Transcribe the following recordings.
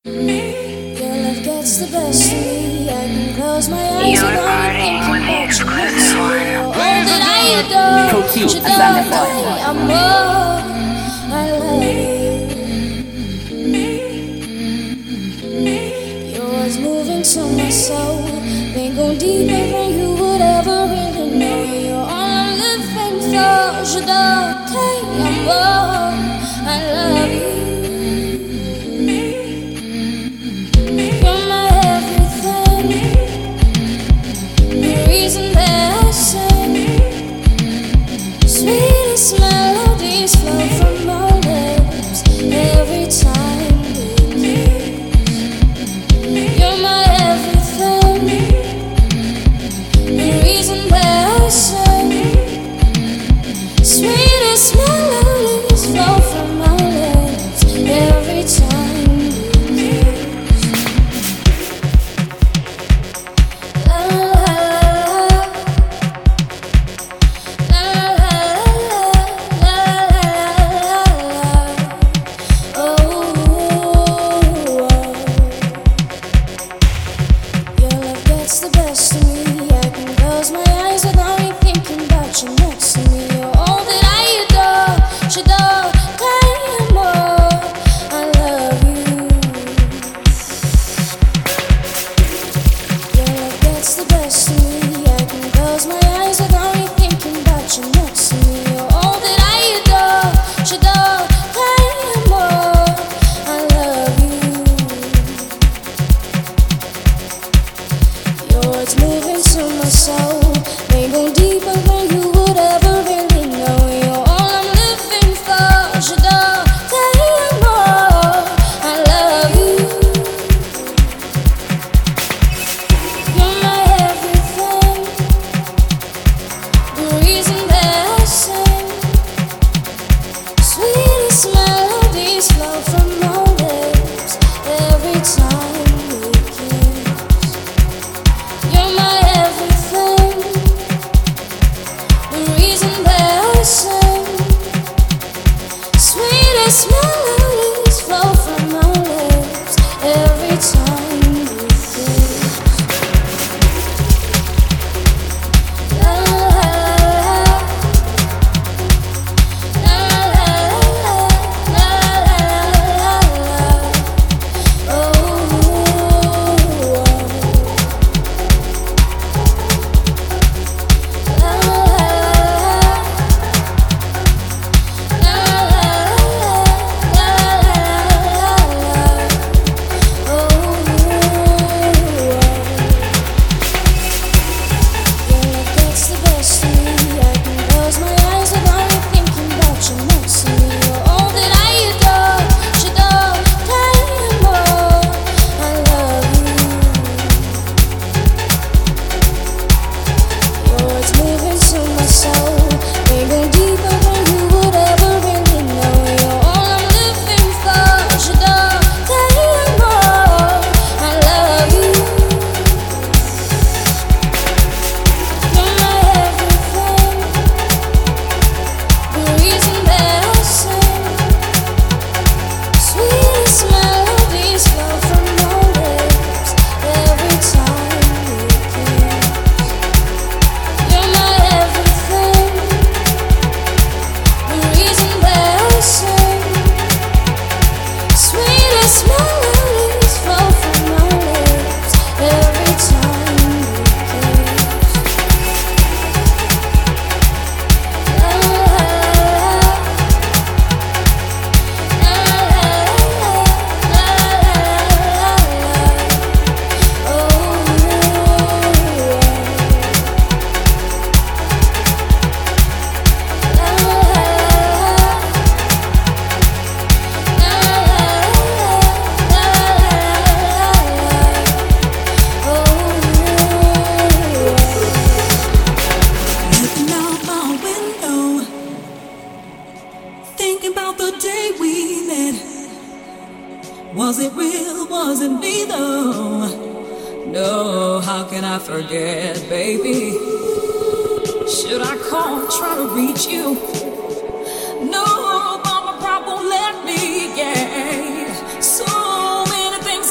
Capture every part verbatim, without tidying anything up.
Your love gets the best of me. I can close my eyes You're and only partying think with the about you. exclusive one. All that I adore, should I die, I'm more. I love you. Your words moving to my soul. They go deeper than you would ever really know. You're all I'm living for. Should I die, I'm more. I love you. Reason that I sing, sweetest melodies flow from my lips every time we kiss. You're my everything. The reason that I sing, sweetest melodies flow from my lips every time we kiss. No, mama, problem let me, yeah. So many things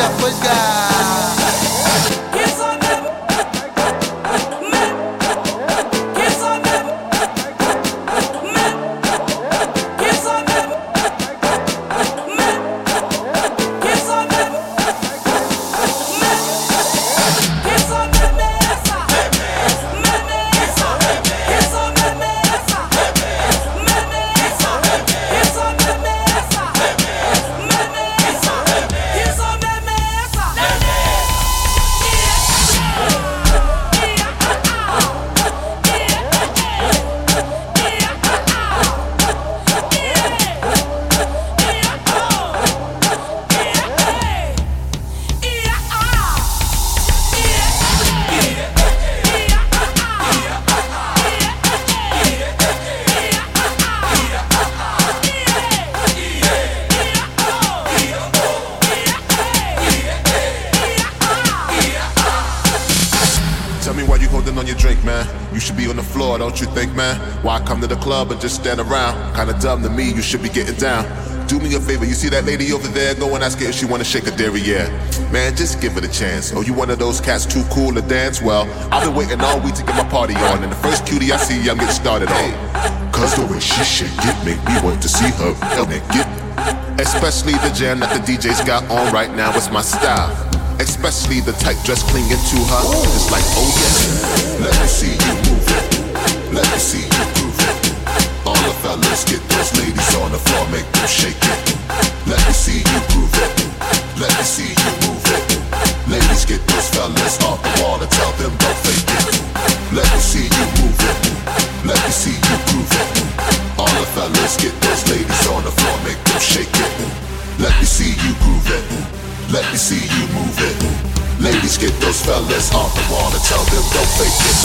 Don't you think, man? Why come to the club and just stand around? Kinda dumb to me, you should be getting down. Do me a favor, you see that lady over there? Go and ask her if she wanna shake a derriere. Man, just give it a chance. Oh, you one of those cats too cool to dance? Well, I've been waiting all week to get my party on, and the first cutie I see, I'm getting started on. Cause the way she shake it make me want to see her naked. Especially the jam that the D J's got on right now, it's my style. Especially the tight dress clinging to her. It's like, oh yeah, let me see you move it. Let me see you groove it. All the fellas get those ladies on the floor, make them shake it. Let me see you groove it. Let me see you move it. Ladies get those fellas off the wall and tell them don't fake it. Let me see you move it. Let me see you groove it. All the fellas get those ladies on the floor, make them shake it. Let me see you groove it. Let me see you move it. Ladies get those fellas off the wall and tell them don't fake it.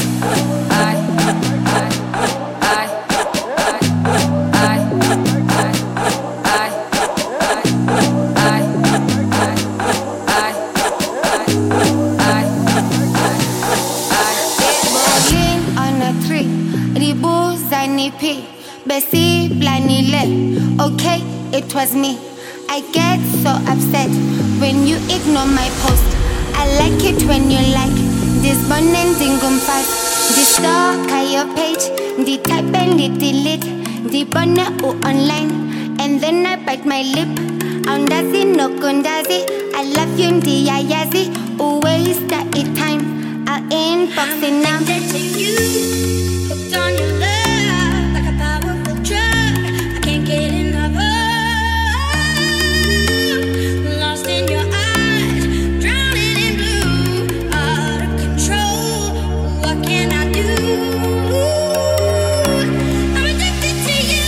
I, I, I, I, I, I, Bowling on a tree, the bulls and the pea, Bessie Blanile. Okay, it was me. I get so upset when you ignore my post. I like it when you like this bun and dingum fast. The stalk on your page, the type and the delete, the banner or online, and then I bite my lip. Andazi no kundazi, I love you in the ayazi. Always that it time, I'll inbox it now. I'm addicted to you, hooked on your love, like a powerful drug. I can't get enough of. Lost in your eyes, drowning in blue, out of control. What can I do? I'm addicted to you.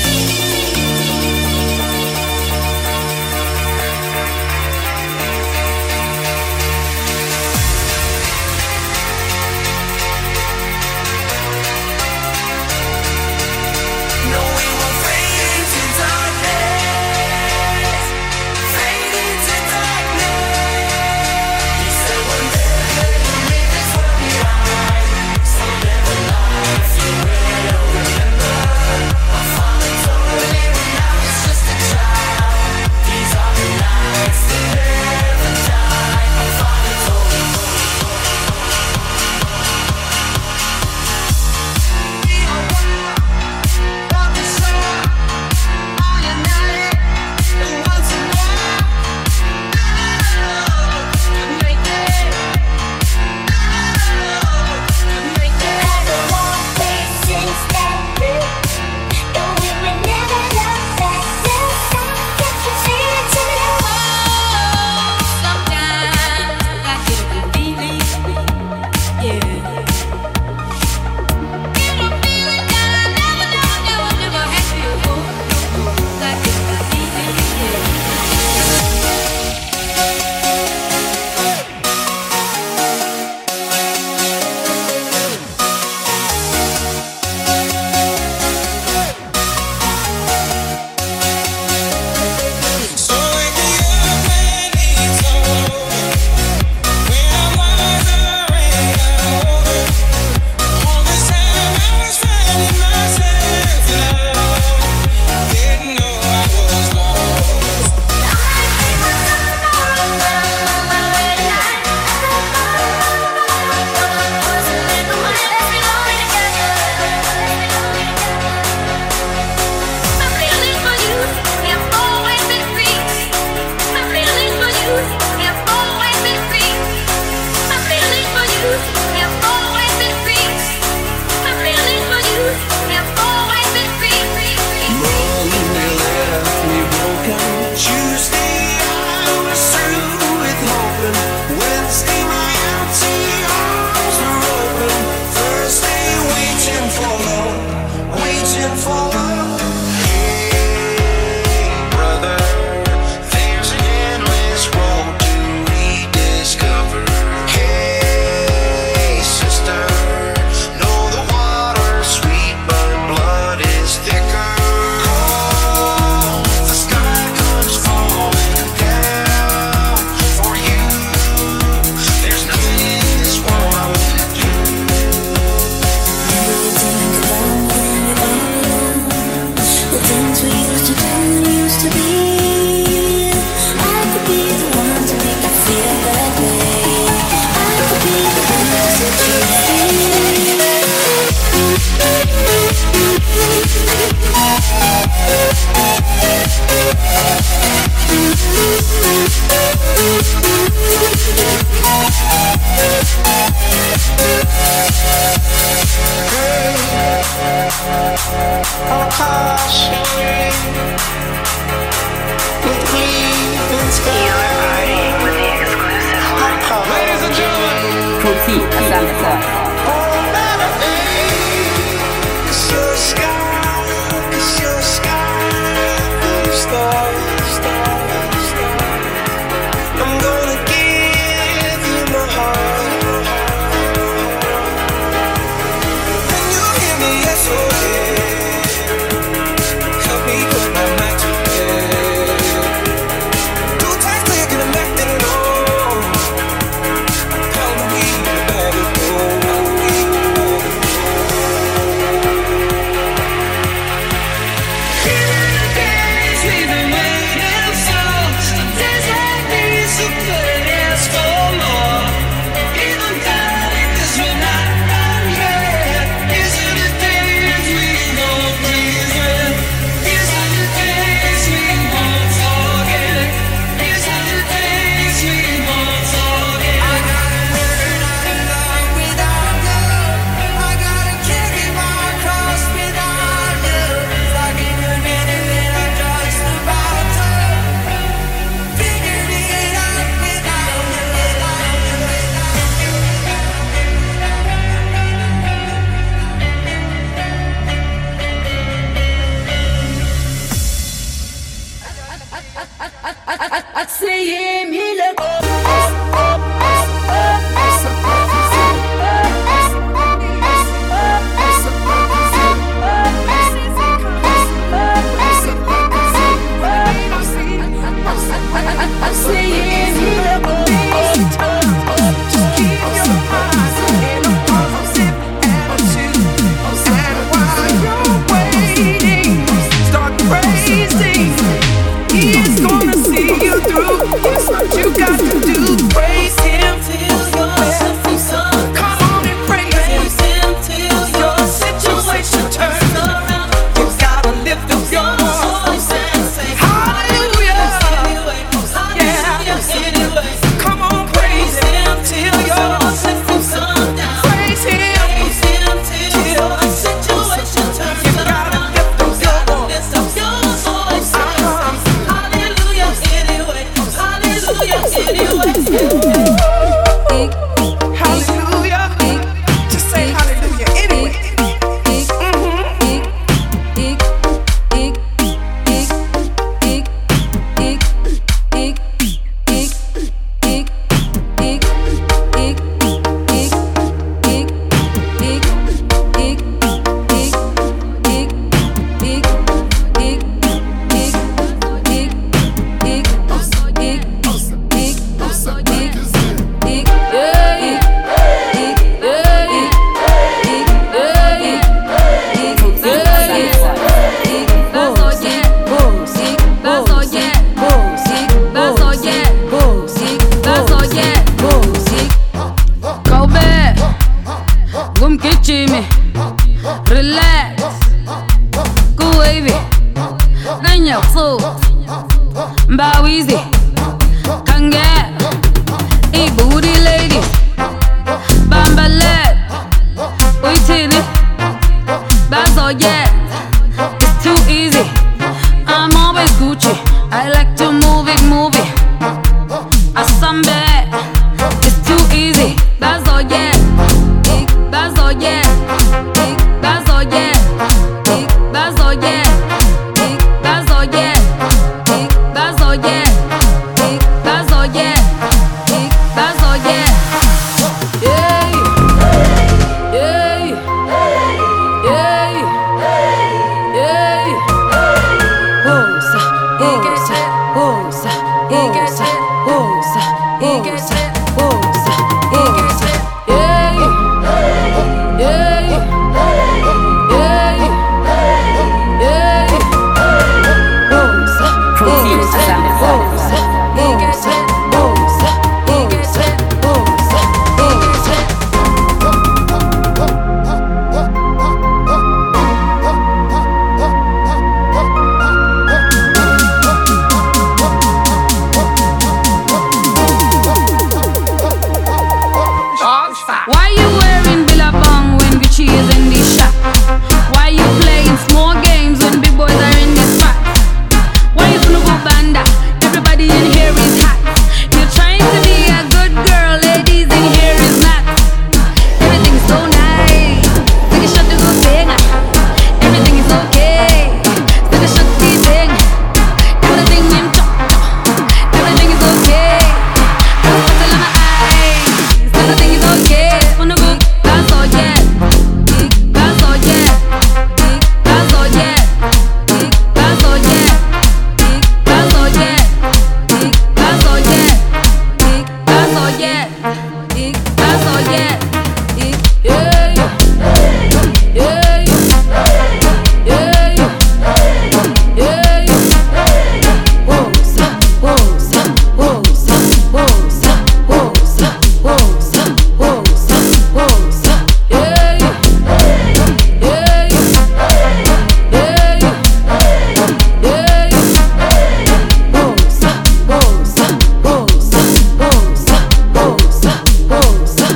yeah. Ik ga zo yeah. Ik yeah yeah yeah yeah yeah yeah. Woza woza woza woza woza woza woza woza yeah yeah yeah yeah yeah. Woza woza woza woza woza woza.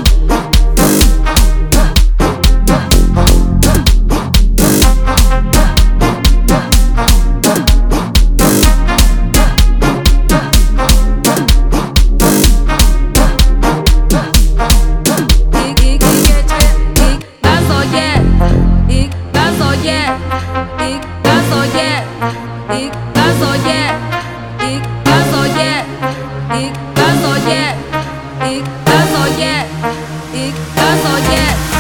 Ik ga zo yeah, ik ga zo yeah, ik ga zo yeah, ik ga zo yeah, ik ga zo yeah, ik ga zo yeah.